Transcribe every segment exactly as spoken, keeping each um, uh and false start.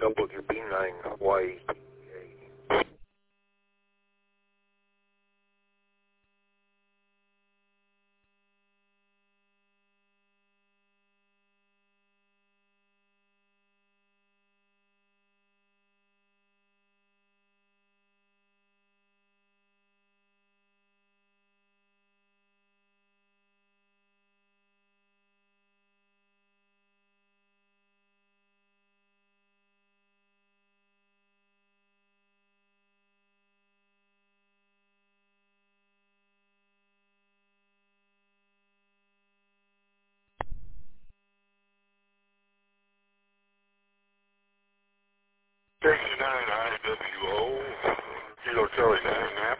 W B nine Hawaii. thirty-nine I W O, Kilo Charlie nine map.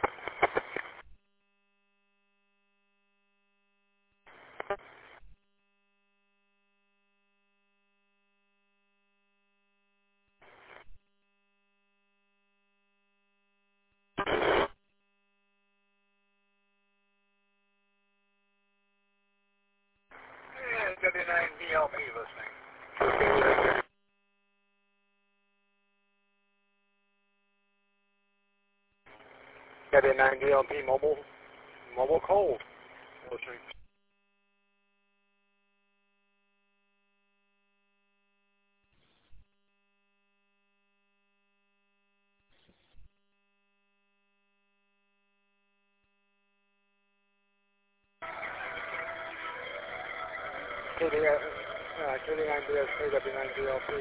And W nine D L P listening. W nine D L P mobile, mobile cold. Listening. K D, uh, K D nine B S K, W nine D L P.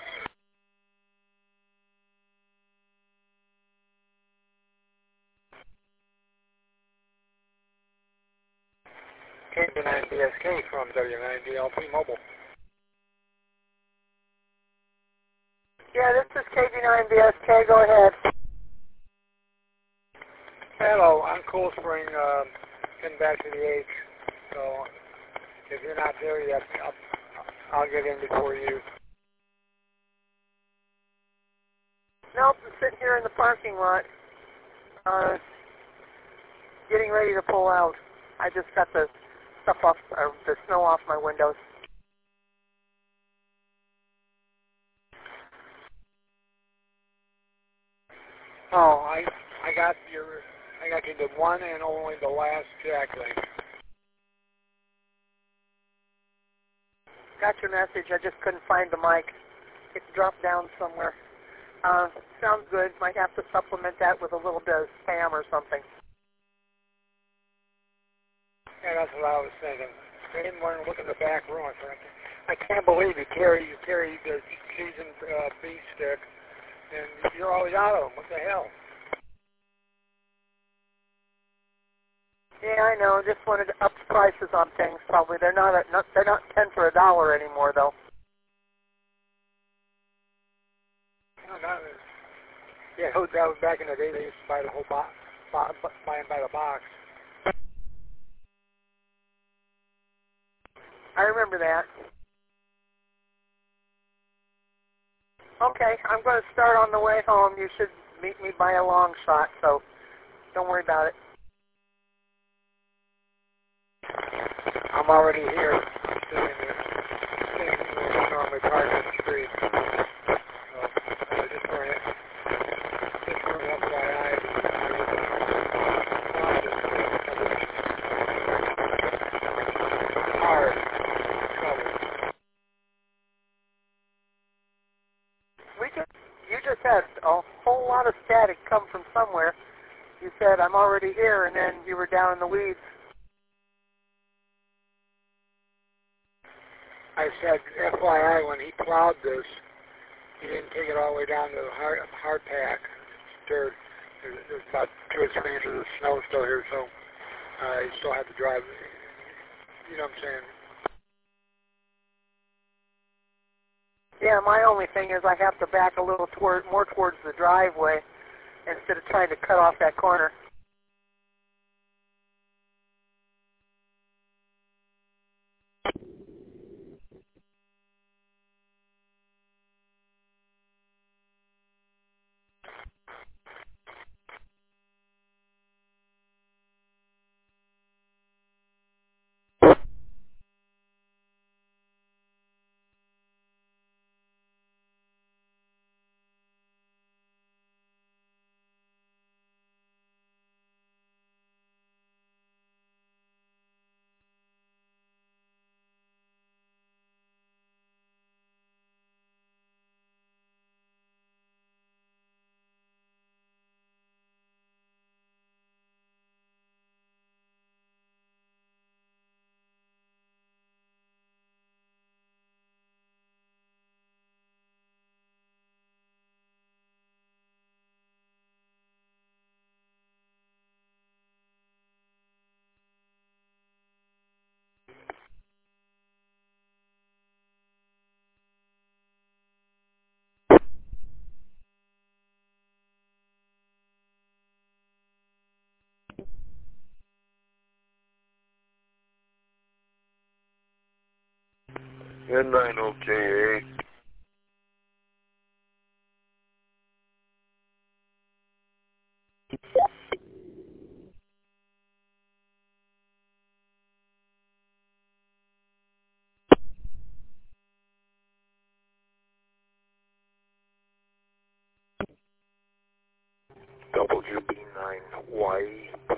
K D nine B S K from W nine D L P mobile. Yeah, this is K D nine B S K. Go ahead. Hello, I'm Cool Spring, uh, getting back to the H. So if you're not there yet, I'll, I'll get in before you. Nope, I'm sitting here in the parking lot, uh, getting ready to pull out. I just got the stuff off, uh, the snow off my windows. Oh, I I got your I got you the one and only the last jack link. Got your message. I just couldn't find the mic. It dropped down somewhere. Uh, sounds good. Might have to supplement that with a little bit of spam or something. Yeah, that's what I was thinking. I didn't want to look in the back room. I can't believe you carry you carry the seasoned uh, beef stick, and you're always out of them. What the hell? Yeah, I know. Just wanted to up the prices on things. Probably they're not, a, not they're not ten for a dollar anymore, though. No, not, yeah, that was back in the day. They used to buy the whole box, buy, buy them by the box. I remember that. Okay, I'm going to start on the way home. You should meet me by a long shot, so don't worry about it. I'm already here. I'm sitting there. Sitting there. I normally park on the street. So, uh, just for it. Just for an F Y I. Hard. Trouble. We just, you just had a whole lot of static come from somewhere. You said, I'm already here, and then you were down in the weeds. I said, F Y I, when he plowed this, he didn't take it all the way down to the hard, hard pack. Dirt. There's, there's about two or three inches of snow still here, so uh, he still had to drive. You know what I'm saying? Yeah, my only thing is I have to back a little toward, more towards the driveway instead of trying to cut off that corner. N nine O K A. W B nine Y.